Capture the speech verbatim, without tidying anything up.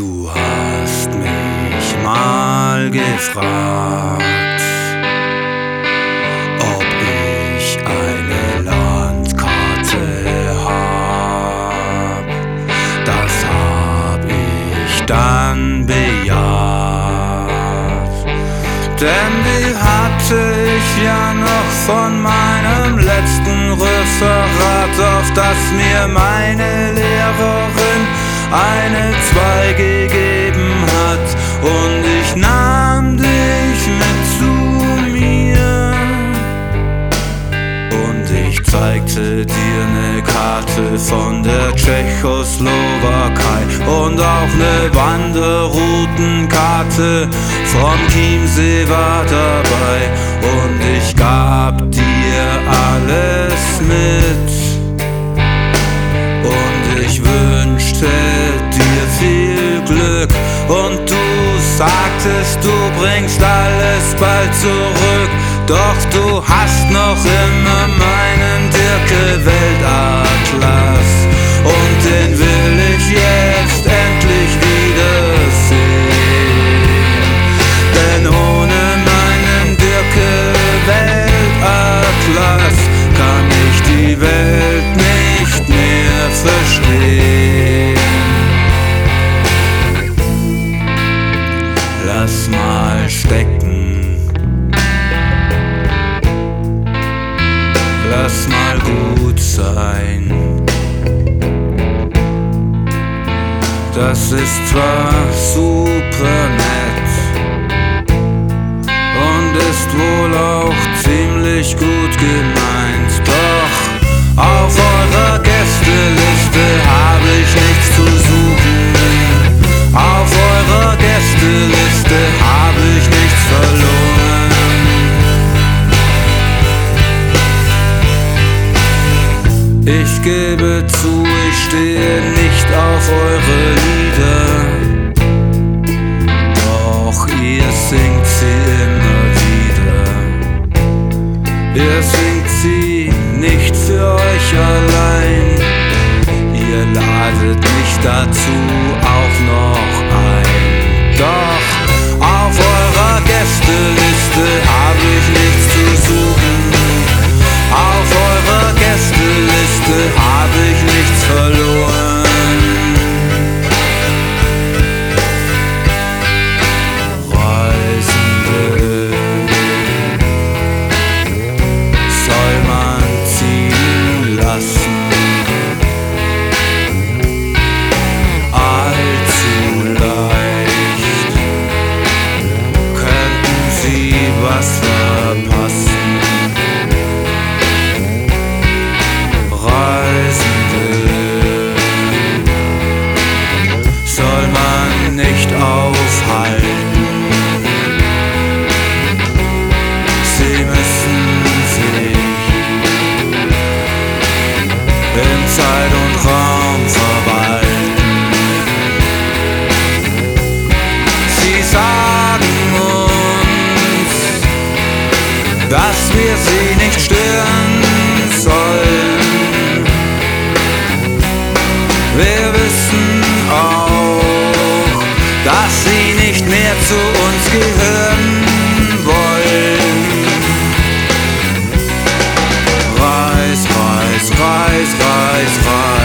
Du hast mich mal gefragt, ob ich eine Landkarte hab. Das hab ich dann bejaht, denn die hatte ich ja noch von meinem letzten Referat, auf das mir meine Lehrerin eine zwei gegeben hat, und ich nahm dich mit zu mir und ich zeigte dir ne Karte von der Tschechoslowakei und auch ne Wanderroutenkarte vom Chiemsee war dabei, und ich gab dir alles mit und ich wünschte dir viel Glück, und du sagtest, du bringst alles bald zurück, doch du hast noch immer meinen Dirke-Weltatlas, und den will ich jetzt endlich wiedersehen, denn ohne meinen Dirke-Weltatlas kann ich die Welt nicht mehr verstehen. Lass mal stecken, lass mal gut sein. Das ist zwar super nett und ist wohl auch ziemlich gut gemeint, doch auf eurer Gästeliste habe ich nichts zu suchen. Auf eurer Gästeliste habe ich nichts verloren. Ich gebe zu, ich stehe nicht auf eure Lieder, doch ihr singt sie immer wieder. Ihr singt sie nicht für euch allein, ihr ladet mich dazu auch noch ein. Doch auf eurer Gästeliste habe ich nichts zu suchen. Auf eurer Gästeliste habe ich nichts verloren. Reisende soll man ziehen lassen, allzu leicht könnten sie was verpassen. Reisende soll man nicht aufhalten, sie müssen sich in Zeit und Raum verwalten. Sie sagen uns, dass wir sie nicht stören sollen. Wir wissen auch, dass sie nicht mehr zu uns gehören wollen. Reis, reis, reis, reis, reis.